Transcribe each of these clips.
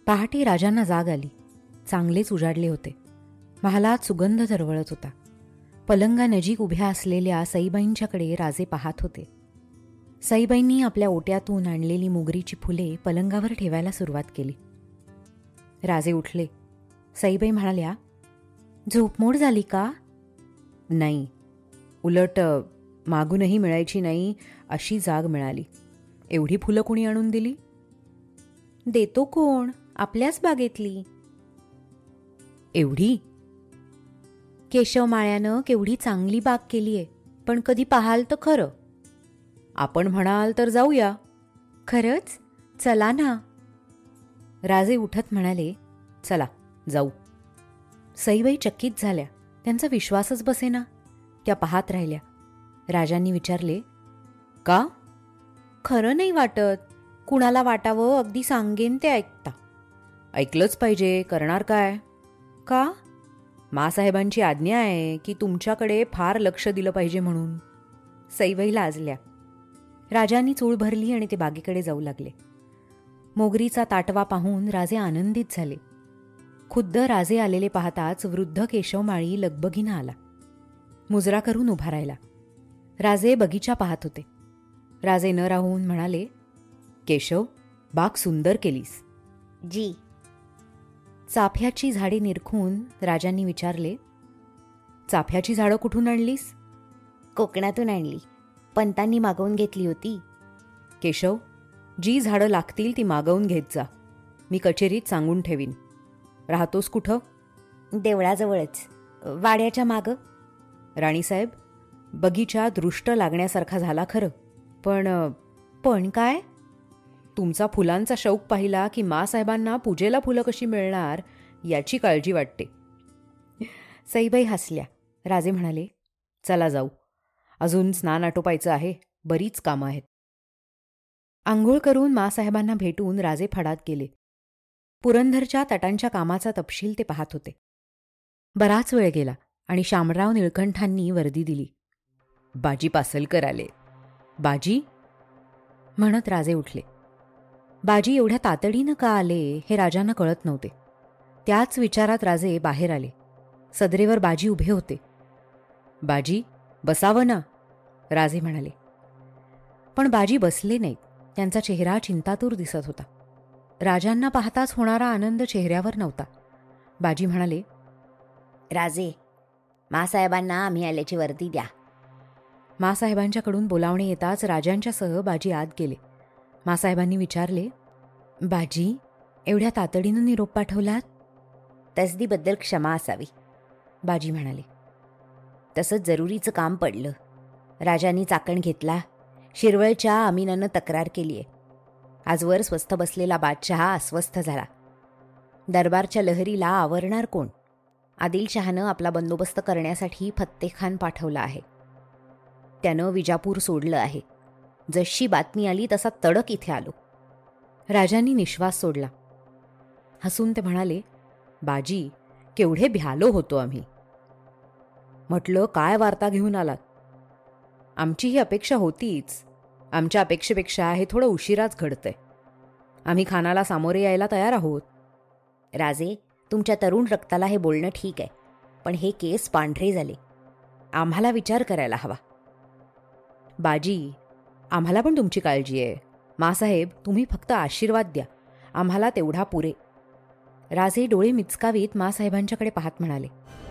पहाटे राजांना जाग आली. चांगलेच उजाडले होते. महालात सुगंध दरवळत होता. पलंगानजीक उभ्या असलेल्या सईबाईंच्याकडे राजे पाहत होते. सईबाईंनी आपल्या ओट्यातून आणलेली मोगरीची फुले पलंगावर ठेवायला सुरुवात केली. राजे उठले. सईबाई म्हणाल्या, झोपमोड झाली का? नाही, उलट मागूनही मिळायची नाही अशी जाग मिळाली. एवढी फुलं कोणी आणून दिली? देतो कोण? आपल्याच बागेतली. एवढी? केशव माळ्यानं केवढी चांगली बाग केलीये, पण कधी पाहाल तर खरं. आपण म्हणाल तर जाऊया. खरंच? चला ना. राजे उठत म्हणाले, चला जाऊ. सईबाई चकित झाल्या. त्यांचा विश्वासच बसेना. त्या पाहत राहिल्या. राजांनी विचारले, का? खरं नाही वाटत. कुणाला वाटावं अगदी सांगेन ते ऐकता. ऐकलंच पाहिजे, करणार काय? का? मासाहेबांची आज्ञा आहे की तुमच्याकडे फार लक्ष दिलं पाहिजे म्हणून. सईबाई लाजल्या. राजांनी चूळ भरली आणि ते बागेकडे जाऊ लागले. मोगरीचा ताटवा पाहून राजे आनंदित झाले. खुद्द राजे आलेले पाहताच वृद्ध केशवमाळी लगबगीनं आला. मुजरा करून उभा राहिला. राजे बगीचा पाहत होते. राजे न राहून म्हणाले, केशव, बाग सुंदर केलीस. जी. चाफ्याची झाडे निरखून राजांनी विचारले, चाफ्याची झाडं कुठून आणलीस? कोकणातून आणली. पंतांनी मागवून घेतली होती. केशव, जी झाडं लागतील ती मागवून घेत जा. मी कचेरीत सांगून ठेवीन. राहतोस कुठं? देवळाजवळच, वाड्याच्या मागं. राणीसाहेब, बगीचा दृष्ट लागण्यासारखा झाला खरं, पण काय? तुमचा फुलांचा शौक पाहिला की मासाहेबांना पूजेला फुलं कशी मिळणार याची काळजी वाटते. सईबाई हसल्या. राजे म्हणाले, चला जाऊ. अजून स्नान आटोपायचं आहे. बरीच कामं आहेत. आंघोळ करून मासाहेबांना भेटून राजे फडात गेले. पुरंदरच्या तटांच्या कामाचा तपशील ते पाहत होते. बराच वेळ गेला आणि शामराव निळकंठांनी वर्दी दिली. बाजी पासलकर आले. बाजी म्हणत राजे उठले. बाजी एवढ्या तातडीनं का आले हे राजांना कळत नव्हते. त्याच विचारात राजे बाहेर आले. सदरेवर बाजी उभे होते. बाजी, बसावं ना, राजे म्हणाले. पण बाजी बसले नाहीत. त्यांचा चेहरा चिंतातूर दिसत होता. राजांना पाहताच होणारा आनंद चेहऱ्यावर नव्हता. बाजी म्हणाले, राजे, मासाहेबांना आम्ही आल्याची वर्दी द्या. मासाहेबांच्याकडून बोलावणे येताच राजांच्यासह बाजी आत गेले. मासाहेबांनी विचारले, बाजी, एवढ्या तातडीनं निरोप पाठवलात? तसदीबद्दल क्षमा असावी, बाजी म्हणाले. तसंच जरुरीचं काम पडलं. राजांनी चाकण घेतला. शिरवळच्या अमीनानं तक्रार केली आहे. आजवर स्वस्थ बसलेला बादशहा अस्वस्थ झाला. दरबारच्या लहरीला आवरणार कोण? आदिलशहानं आपला बंदोबस्त करण्यासाठी फत्तेखान पाठवला आहे. त्यानं विजापूर सोडलं आहे. जशी बातमी आली तसा तडक इथे आलो. राजांनी निश्वास सोडला. हसून ते म्हणाले, बाजी, केवढे भ्यालो होतो आम्ही. म्हटलं, काय वार्ता घेऊन आलात? आमची ही अपेक्षा होतीच. आमच्या अपेक्षेपेक्षा हे थोडं उशिराच घडतंय. आम्ही खानाला सामोरे यायला तयार आहोत. राजे, तुमच्या तरुण रक्ताला हे बोलणं ठीक आहे, पण हे केस पांढरे झाले. आम्हाला विचार करायला हवा. बाजी, आम्हाला पण तुमची काळजी आहे. मासाहेब, तुम्ही फक्त आशीर्वाद द्या. आम्हाला तेवढा पुरे. राजे डोळे मिचकावीत मासाहेबांच्याकडे पाहत म्हणाले.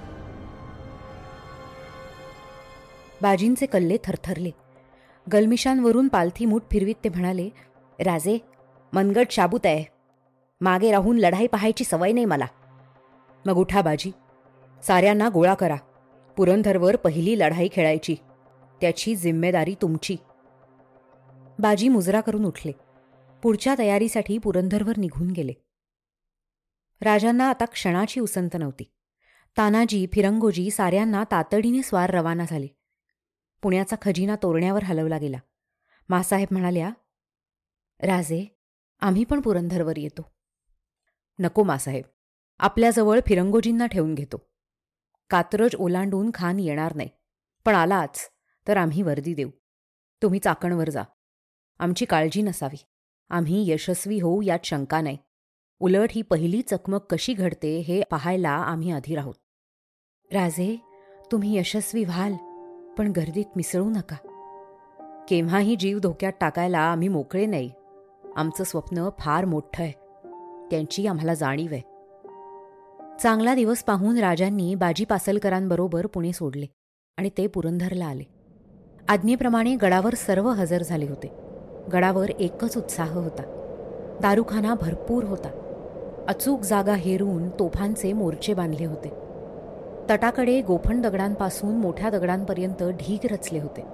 बाजींचे कल्ले थरथरले. गलमिशांवरून पालथी मूठ फिरवीत ते म्हणाले, राजे, मनगट शाबूत आहे. मागे राहून लढाई पाहायची सवय नाही मला. मग उठा बाजी, साऱ्यांना गोळा करा. पुरंदरवर पहिली लढाई खेळायची. त्याची जिम्मेदारी तुमची. बाजी मुजरा करून उठले. पुढच्या तयारीसाठी पुरंदरवर निघून गेले. राजांना आता क्षणाची उसंत नव्हती. तानाजी, फिरंगोजी साऱ्यांना तातडीने स्वार रवाना झाले. पुण्याचा खजिना तोरण्यावर हलवला गेला. मासाहेब म्हणाल्या, राजे, आम्ही पण पुरंदरवर येतो. नको मासाहेब, आपल्याजवळ फिरंगोजींना ठेवून घेतो. कात्रज ओलांडून खान येणार नाही, पण आलाच तर आम्ही वर्दी देऊ. तुम्ही चाकणवर जा. आमची काळजी नसावी. आम्ही यशस्वी होऊ यात शंका नाही. उलट ही पहिली चकमक कशी घडते हे पाहायला आम्ही अधीर आहोत. राजे, तुम्ही यशस्वी व्हाल, पण गर्दीत मिसळू नका. केव्हाही जीव धोक्यात टाकायला आम्ही मोकळे नाही. आमचं स्वप्न फार मोठं आहे. त्यांची आम्हाला जाणीव आहे. चांगला दिवस पाहून राजांनी बाजी पासलकरांबरोबर पुणे सोडले आणि ते पुरंदरला आले. आज्ञेप्रमाणे गडावर सर्व हजर झाले होते. गडावर एकच उत्साह होता. दारूखाना भरपूर होता. अचूक जागा हेरून तोफांचे मोर्चे बांधले होते. तटाकडे गोफण दगडांपासून मोठ्या दगडांपर्यंत ढीग रचले होते.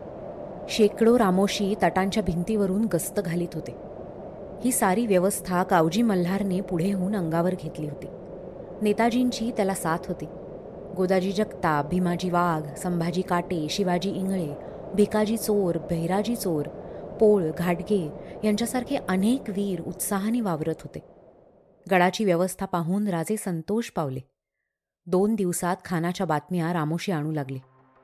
शेकडो रामोशी तटांच्या भिंतीवरून गस्त घालीत होते. ही सारी व्यवस्था कावजी मल्हारने पुढे होऊन अंगावर घेतली होती. नेताजींची त्याला साथ होती. गोदाजी जगताप, भीमाजी वाघ, संभाजी काटे, शिवाजी इंगळे, भिकाजी चोर, बहिराजी चोर, पोळ, घाटगे यांच्यासारखे अनेक वीर उत्साहाने वावरत होते. गडाची व्यवस्था पाहून राजे संतोष पावले. 2 दिवसात खानाच्या बातम्या रामोशी आणू लागली.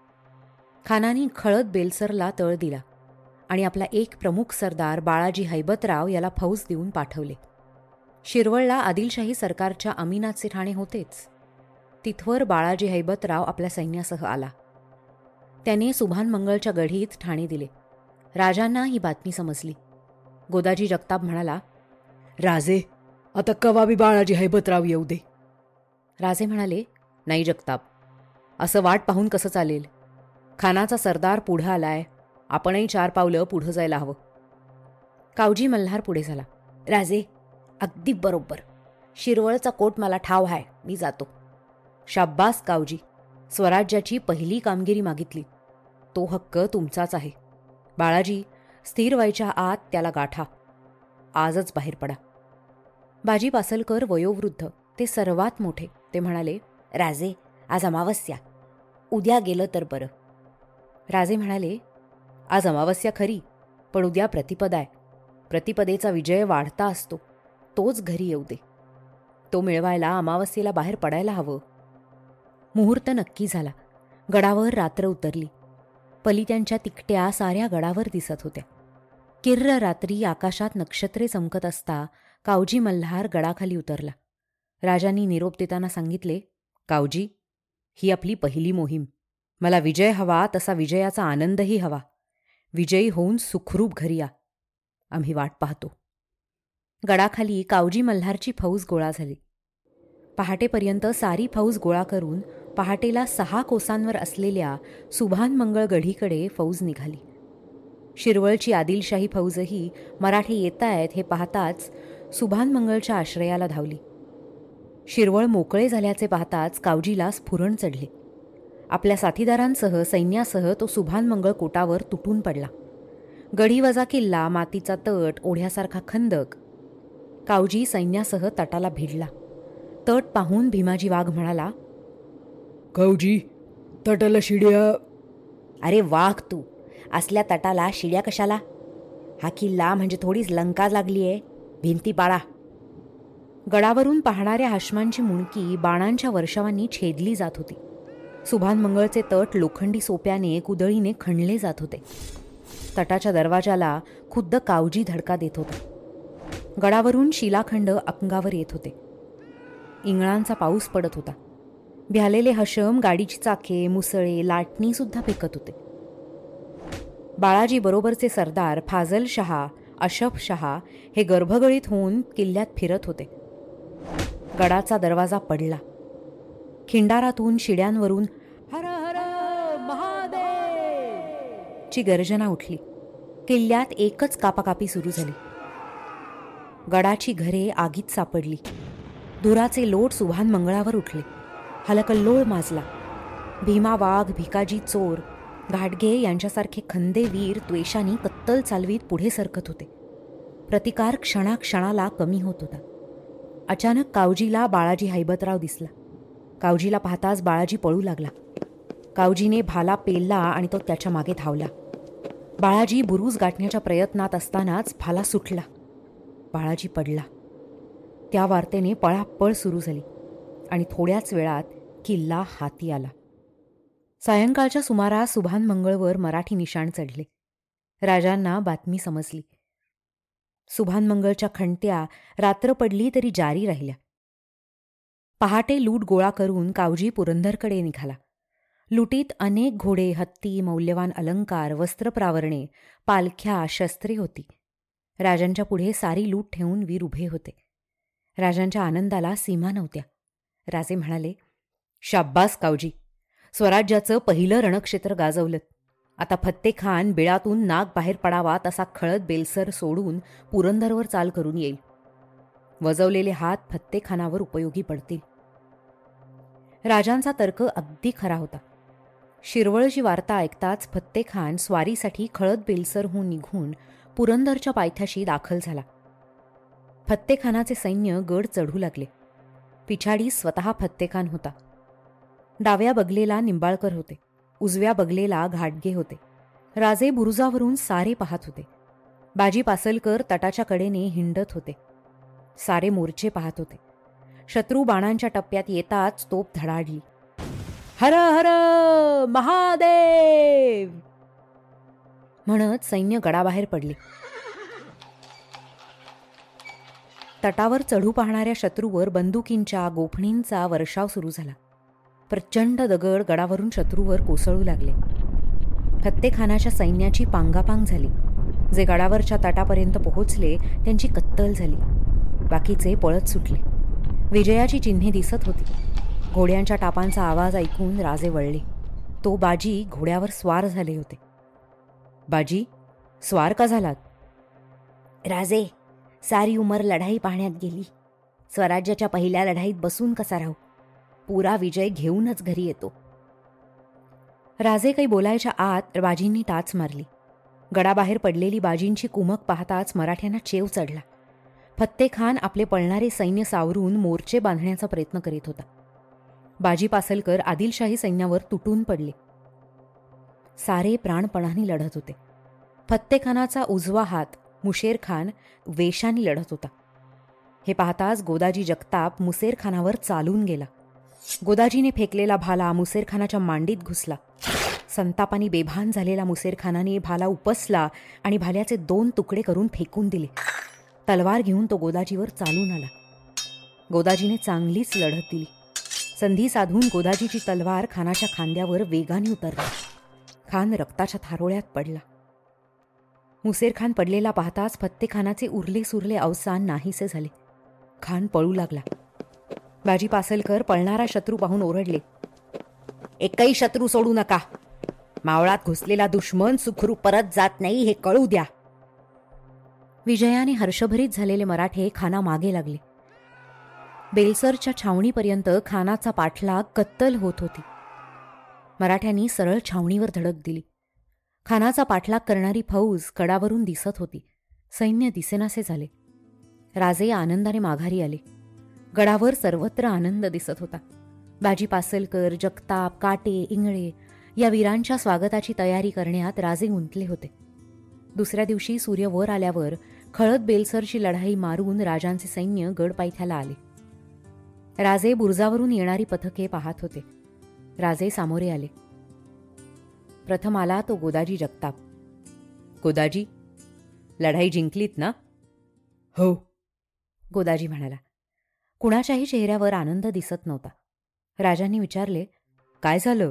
खानाने खळद बेलसरला तळ दिला आणि आपला एक प्रमुख सरदार बाळाजी हैबतराव याला फौज देऊन पाठवले. शिरवळला आदिलशाही सरकारच्या अमीनाचे ठाणे होतेच. तिथवर बाळाजी हैबतराव आपल्या सैन्यासह आला. त्याने सुभानमंगळच्या गढीत ठाणे दिले. राजांना ही बातमी समजली. गोदाजी जगताप म्हणाला, राजे, आता कवाबी बाळाजी हैबतराव येऊ दे. राजे म्हणाले, नाही जगताप, असं वाट पाहून कसं चालेल? खानाचा सरदार पुढं आलाय. आपणही 4 पावलं पुढं जायला हवं. कावजी मल्हार पुढे झाला. राजे, अगदी बरोबर. शिरवळचा कोट मला ठाव आहे. मी जातो. शाब्बास कावजी, स्वराज्याची पहिली कामगिरी मागितली. तो हक्क तुमचाच आहे. बाळाजी, स्थिर व्हायच्या आत त्याला गाठा. आजच बाहेर पडा. बाजी पासलकर वयोवृद्ध, ते सर्वात मोठे. ते म्हणाले, राजे, आज अमावस्या. उद्या गेलं तर बरं. राजे म्हणाले, आज अमावस्या खरी, पण उद्या प्रतिपदा आहे. प्रतिपदेचा विजय वाढता असतो. तोच घरी येऊ दे. तो मिळवायला अमावस्येला बाहेर पडायला हवं. मुहूर्त नक्की झाला. गडावर रात्र उतरली. पलित्यांच्या तिकट्या साऱ्या गडावर दिसत होत्या. किर्र रात्री आकाशात नक्षत्रे चमकत असता कावजी मल्हार गडाखाली उतरला. राजांनी निरोप देताना सांगितले, कावजी, ही आपली पहिली मोहीम. मला विजय हवा तसा विजयाचा आनंदही हवा. विजयी होऊन सुखरूप घरी या. आम्ही वाट पाहतो. गडाखाली कावजी मल्हारची फौज गोळा झाली. पहाटेपर्यंत सारी फौज गोळा करून पहाटेला 6 कोसांवर असलेल्या सुभानमंगळ गढीकडे फौज निघाली. शिरवळची आदिलशाही फौजही मराठे येतायत हे पाहताच सुभानमंगळच्या आश्रयाला धावली. शिरवळ मोकळे झाल्याचे पाहताच कावजीला स्फुरण चढले. आपल्या साथीदारांसह सैन्यासह तो सुभानमंगळ कोटावर तुटून पडला. गढीवजा किल्ला, मातीचा तट, ओढ्यासारखा खंदक. कावजी सैन्यासह तटाला भिडला. तट पाहून भीमाजी वाघ म्हणाला, कावजी, तटाला शिड्या. अरे वाघ तू, असल्या तटाला शिड्या कशाला? हा किल्ला म्हणजे थोडीच लंका लागलीये. भिंती पाळा. गडावरून पाहणाऱ्या हाश्मांची मुणकी बाणांच्या वर्षावांनी छेदली जात होती. सुभानमंगळचे तट लोखंडी सोप्याने कुदळीने खणले जात होते. तटाच्या दरवाजाला खुद्द कावजी धडका देत होता. गडावरून शिलाखंड अंगावर येत होते. इंगळांचा पाऊस पडत होता. भ्यालेले हशम गाडीची चाके, मुसळे, लाटणी सुद्धा फेकत होते. बाळाजी बरोबरचे सरदार फाजल शहा, अशफ शहा हे गर्भगळीत होऊन किल्ल्यात फिरत होते. गडाचा दरवाजा पडला. खिंडारातून शिड्यांवरून हर हर महादेव ची गर्जना उठली. किल्ल्यात एकच कापाकापी सुरू झाली. गडाची घरे आगीत सापडली. धुराचे लोट सुभानमंगळावर उठले. हलकल्लोळ माजला. भीमा वाघ, भिकाजी चोर, घाटगे यांच्यासारखे खंदे वीर त्वेषाने कत्तल चालवीत पुढे सरकत होते. प्रतिकार क्षणाक्षणाला कमी होत होता. अचानक कावजीला बाळाजी हैबतराव दिसला. कावजीला पाहताच बाळाजी पळू लागला. कावजीने भाला पेलला आणि तो त्याच्या मागे धावला. बाळाजी बुरुज गाठण्याच्या प्रयत्नात असतानाच भाला सुटला. बाळाजी पडला. त्या वार्तेने पळापळ सुरू झाली आणि थोड्याच वेळात किल्ला हाती आला. सायंकाळच्या सुमारास सुभानमंगळवर मराठी निशाण चढले. राजांना बातमी समजली. सुभानमंगळच्या खंट्या रात्र पडली तरी जारी राहिल्या. पहाटे लूट गोळा करून कावजी पुरंदरकडे निघाला. लुटीत अनेक घोडे, हत्ती, मौल्यवान अलंकार, वस्त्रप्रावरणे, पालख्या, शस्त्रे होती. राजांच्या पुढे सारी लूट ठेवून वीर उभे होते. राजांच्या आनंदाला सीमा नव्हत्या. राजे म्हणाले, शाब्बास कावजी, स्वराज्याचं पहिलं रणक्षेत्र गाजवलं. आता फत्तेखान बिळातून नाग बाहेर पडावा तसा खळत बेलसर सोडून पुरंदरवर चाल करून येईल. वजवलेले हात फत्तेखानावर उपयोगी पडतील. राजांचा तर्क अगदी खरा होता. शिरवळची वार्ता ऐकताच फत्तेखान स्वारीसाठी खळत बेलसरहून निघून पुरंदरच्या पायथ्याशी दाखल झाला. फत्तेखानाचे सैन्य गड चढू लागले. पिछाडी स्वतः फत्तेखान होता. डाव्या बगलेला निंबाळकर होते, उजव्या बगलेला घाटगे होते. राजे बुरुजावरून सारे पाहत होते. बाजी पासलकर तटाच्या कडेने हिंडत होते. सारे मोर्चे पाहत होते. शत्रू बाणांच्या टप्प्यात येताच तोप धडाडली. हर हर महादेव म्हणत सैन्य गडाबाहेर पडले. तटावर चढू पाहणाऱ्या शत्रूवर बंदुकींच्या, गोफणींचा वर्षाव सुरू झाला. प्रचंड दगड गडावरून शत्रूवर कोसळू लागले. फत्तेखानाच्या सैन्याची पांगापांग झाली. जे गडावरच्या तटापर्यंत पोहोचले त्यांची कत्तल झाली. बाकीचे पळत सुटले. विजयाची चिन्हे दिसत होती. घोड्यांच्या टापांचा आवाज ऐकून राजे वळले. तो बाजी घोड्यावर स्वार झाले होते. बाजी, स्वार का झालात? राजे, सारी उमर लढाई पाहण्यात गेली. स्वराज्याच्या पहिल्या लढाईत बसून कसा राहू? पुरा विजय घेऊनच घरी येतो. राजे काही बोलायच्या आत बाजींनी टाच मारली. गडाबाहेर पडलेली बाजींची कुमक पाहताच मराठ्यांना चेव चढला. फत्तेखान आपले पळणारे सैन्य सावरून मोर्चे बांधण्याचा प्रयत्न करीत होता. बाजी पासलकर आदिलशाही सैन्यावर तुटून पडले. सारे प्राणपणाने लढत होते. फत्तेखानाचा उजवा हात मुशेरखान वेशाने लढत होता. हे पाहताच गोदाजी जगताप मुसेरखानावर चालून गेला. गोदाजीने फेकलेला भाला मुसेरखानाच्या मांडीत घुसला. संतापाने बेभान झालेला मुसेरखानाने भाला उपसला आणि भाल्याचे 2 तुकडे करून फेकून दिले. तलवार घेऊन तो गोदाजीवर चालून आला. गोदाजीने चांगलीच लढत दिली. संधी साधून गोदाजीची तलवार खानाच्या खांद्यावर वेगाने उतरली. खान रक्ताच्या थारोळ्यात पडला. मुसेरखान पडलेला पाहताच फत्तेखानाचे उरले सुरले अवसान नाहीसे झाले. खान पळू लागला. बाजी पासलकर पळणारा शत्रू पाहून ओरडले, एकही शत्रू सोडू नका. मावळात घुसलेला दुश्मन सुखरूप परत जात नाही हे कळू द्या. विजयाने हर्षभरीत झालेले मराठे खाना मागे लागले. बेलसरच्या छावणीपर्यंत खानाचा पाठलाग कत्तल होत होती. मराठ्यांनी सरळ छावणीवर धडक दिली. खानाचा पाठलाग करणारी फौज कडावरून दिसत होती. सैन्य दिसेनासे झाले. राजे आनंदाने माघारी आले. गडावर सर्वत्र आनंद दिसत होता. बाजी पासलकर, जगताप, काटे, इंगळे या वीरांच्या स्वागताची तयारी करण्यात राजे गुंतले होते. दुसऱ्या दिवशी सूर्य वर आल्यावर खळत बेलसरची लढाई मारून राजांचे सैन्य गडपायथ्याला आले. राजे बुरुजावरून येणारी पथके पाहत होते. राजे सामोरे आले. प्रथम आला तो गोदाजी जगताप. गोदाजी, लढाई जिंकलीत ना? हो, गोदाजी म्हणाला. कुणाच्याही चेहऱ्यावर आनंद दिसत नव्हता. राजांनी विचारले, काय झालं?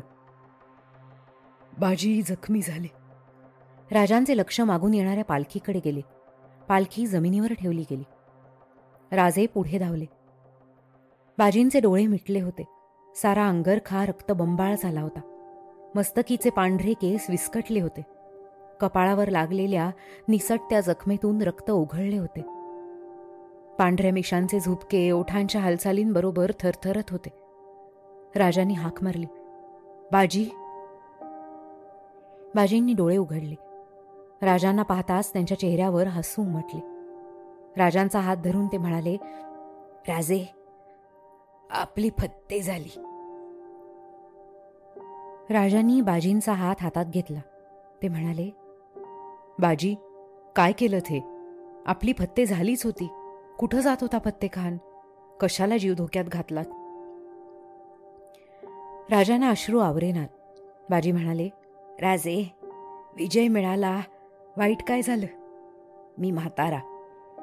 बाजी जखमी झाले. राजांचे लक्ष मागून येणाऱ्या पालखीकडे गेले. पालखी जमिनीवर ठेवली गेली. राजे पुढे धावले. बाजींचे डोळे मिटले होते. सारा अंगरखा रक्तबंबाळ झाला होता. मस्तकीचे पांढरे केस विस्कटले होते. कपाळावर लागलेल्या निसटत्या जखमेतून रक्त ओघळले होते. पांढऱ्या मिशांचे झुपके ओठांच्या हालचालींबरोबर थरथरत होते. राजांनी हाक मारली, बाजी. बाजींनी डोळे उघडले. राजांना पाहताच त्यांच्या चेहऱ्यावर हसू उमटले. राजांचा हात धरून ते म्हणाले, राजे, आपली फत्ते झाली. राजांनी बाजींचा हात हातात घेतला. ते म्हणाले, बाजी, काय केलं ते? आपली फत्ते झालीच होती. कुठं जात होता फत्तेखान? कशाला जीव धोक्यात घातलात? राजांना अश्रू आवरेनात. बाजी म्हणाले, राजे, विजय मिळाला, वाईट काय झालं? मी म्हातारा,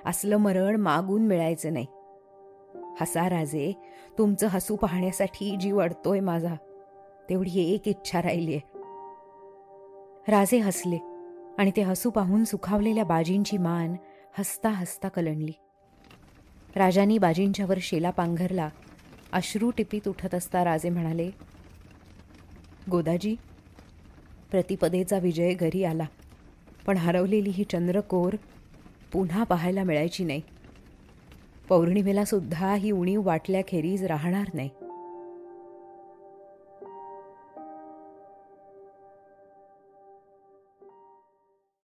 असलं मरण मागून मिळायचं नाही. हसा राजे, तुमचं हसू पाहण्यासाठी जीव अडतोय माझा. तेवढी एक इच्छा राहिलीये. राजे हसले आणि ते हसू पाहून सुखावलेल्या बाजींची मान हसता हसता कलंडली. राजांनी बाजींच्यावर शेला पांघरला. अश्रू टिपीत उठत असता राजे म्हणाले, गोदाजी, प्रतिपदेचा विजय घरी आला, पण हरवलेली ही चंद्रकोर पुन्हा पाहायला मिळायची नाही. पौर्णिमेला सुद्धा ही उणीव वाटल्याखेरीज राहणार नाही.